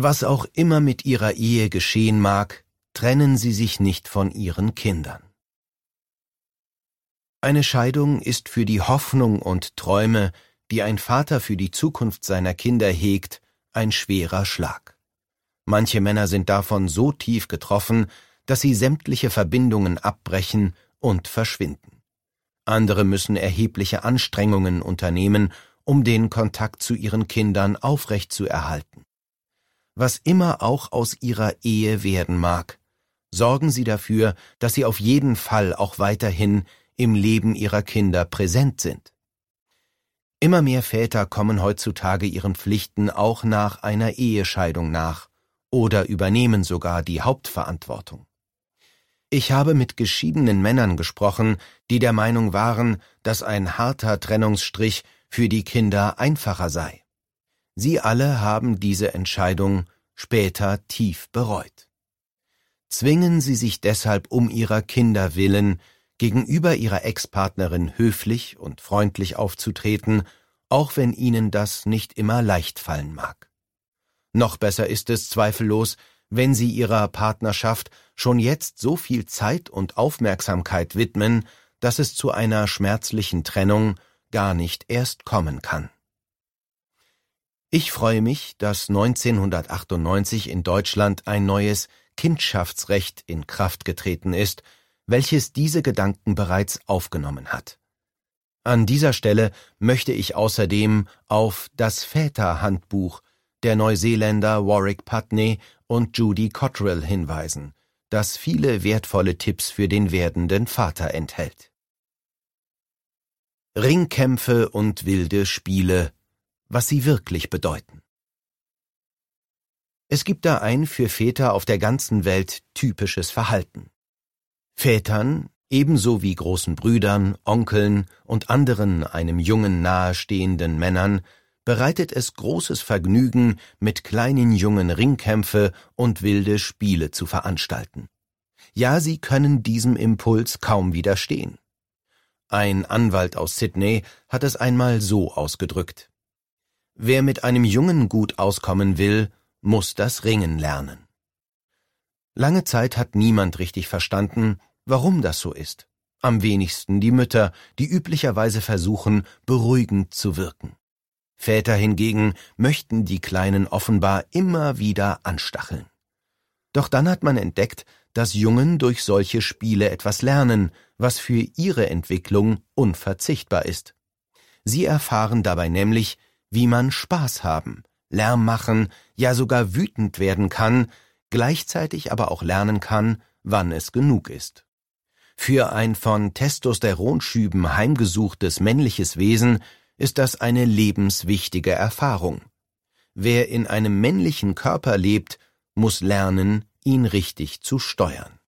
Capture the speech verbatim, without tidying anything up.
Was auch immer mit ihrer Ehe geschehen mag, trennen Sie sich nicht von Ihren Kindern. Eine Scheidung ist für die Hoffnung und Träume, die ein Vater für die Zukunft seiner Kinder hegt, ein schwerer Schlag. Manche Männer sind davon so tief getroffen, dass sie sämtliche Verbindungen abbrechen und verschwinden. Andere müssen erhebliche Anstrengungen unternehmen, um den Kontakt zu ihren Kindern aufrechtzuerhalten. Was immer auch aus ihrer Ehe werden mag, sorgen Sie dafür, dass Sie auf jeden Fall auch weiterhin im Leben Ihrer Kinder präsent sind. Immer mehr Väter kommen heutzutage ihren Pflichten auch nach einer Ehescheidung nach oder übernehmen sogar die Hauptverantwortung. Ich habe mit geschiedenen Männern gesprochen, die der Meinung waren, dass ein harter Trennungsstrich für die Kinder einfacher sei. Sie alle haben diese Entscheidung später tief bereut. Zwingen Sie sich deshalb um Ihrer Kinder willen, gegenüber Ihrer Ex-Partnerin höflich und freundlich aufzutreten, auch wenn Ihnen das nicht immer leicht fallen mag. Noch besser ist es zweifellos, wenn Sie Ihrer Partnerschaft schon jetzt so viel Zeit und Aufmerksamkeit widmen, dass es zu einer schmerzlichen Trennung gar nicht erst kommen kann. Ich freue mich, dass neunzehnhundertachtundneunzig in Deutschland ein neues Kindschaftsrecht in Kraft getreten ist, welches diese Gedanken bereits aufgenommen hat. An dieser Stelle möchte ich außerdem auf das Väterhandbuch der Neuseeländer Warwick Putney und Judy Cottrell hinweisen, das viele wertvolle Tipps für den werdenden Vater enthält. Ringkämpfe und wilde Spiele, was sie wirklich bedeuten. Es gibt da ein für Väter auf der ganzen Welt typisches Verhalten. Vätern, ebenso wie großen Brüdern, Onkeln und anderen einem Jungen nahestehenden Männern, bereitet es großes Vergnügen, mit kleinen Jungen Ringkämpfe und wilde Spiele zu veranstalten. Ja, sie können diesem Impuls kaum widerstehen. Ein Anwalt aus Sydney hat es einmal so ausgedrückt: Wer mit einem Jungen gut auskommen will, muss das Ringen lernen. Lange Zeit hat niemand richtig verstanden, warum das so ist. Am wenigsten die Mütter, die üblicherweise versuchen, beruhigend zu wirken. Väter hingegen möchten die Kleinen offenbar immer wieder anstacheln. Doch dann hat man entdeckt, dass Jungen durch solche Spiele etwas lernen, was für ihre Entwicklung unverzichtbar ist. Sie erfahren dabei nämlich, wie man Spaß haben, Lärm machen, ja sogar wütend werden kann, gleichzeitig aber auch lernen kann, wann es genug ist. Für ein von Testosteronschüben heimgesuchtes männliches Wesen ist das eine lebenswichtige Erfahrung. Wer in einem männlichen Körper lebt, muss lernen, ihn richtig zu steuern.